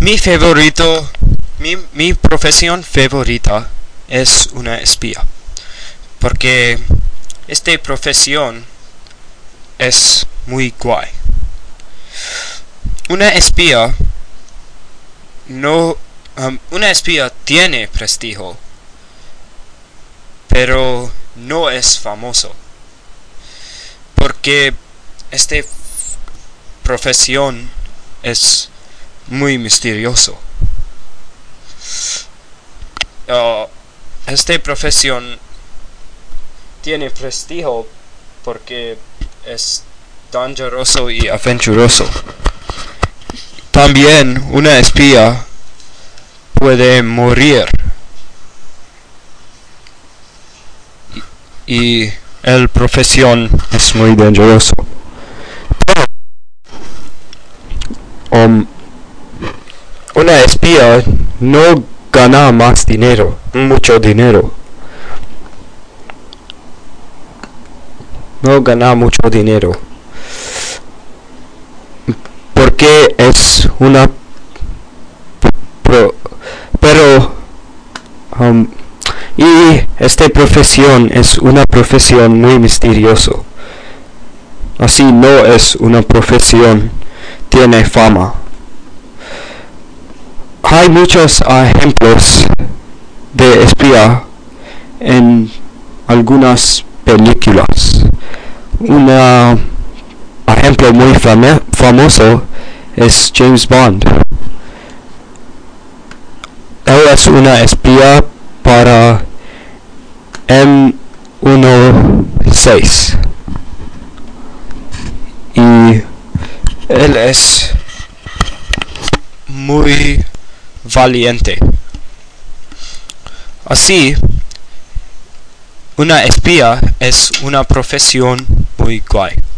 Mi profesión favorita es una espía, porque esta profesión es muy guay. Una espía tiene prestigio, pero no es famoso, porque esta profesión es muy misterioso. Esta profesión tiene prestigio porque es dangeroso y aventuroso. También una espía puede morir y la profesión es muy dangeroso. Una espía no gana mucho dinero. No gana mucho dinero. Porque es una y esta profesión es una profesión muy misteriosa. Así no es una profesión, tiene fama. Hay muchos ejemplos de espía en algunas películas. Un ejemplo muy famoso es James Bond. Él es una espía para M16 y él es muy valiente. Así, una espía es una profesión muy guay.